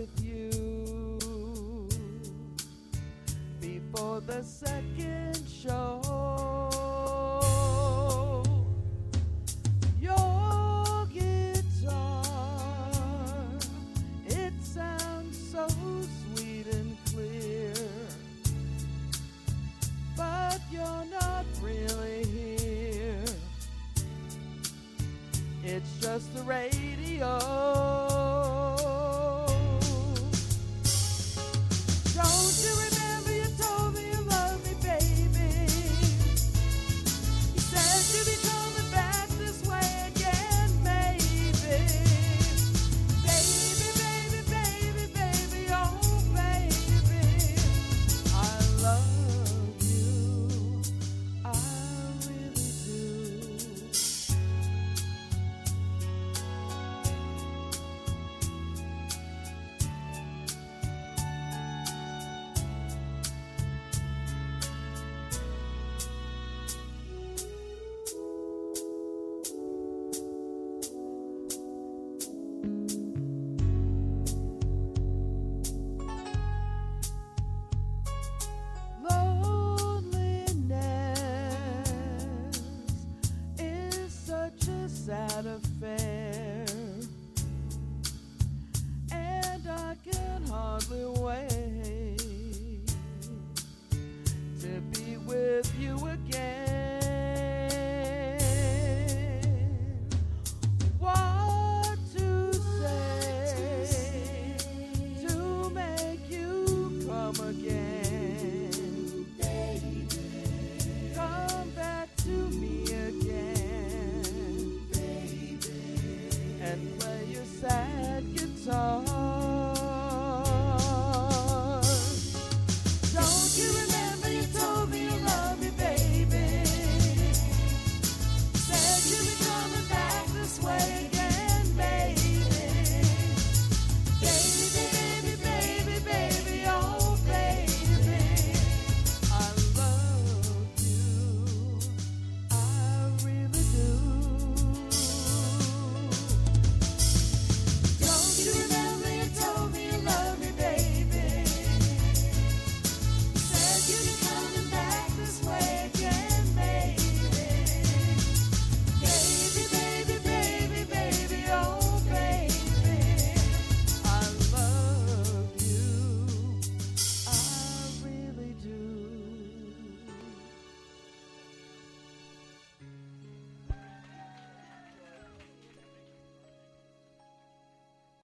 with you before the second show. Your guitar, it sounds so sweet and clear, but you're not really here. It's just the radio. Don't you remember you told me you loved me, baby? You said you'd be coming back this way again, maybe. Baby, baby, baby, baby, oh baby, I love you, I really do. Loneliness is such a sad affair, and I can hardly wait to be with you again.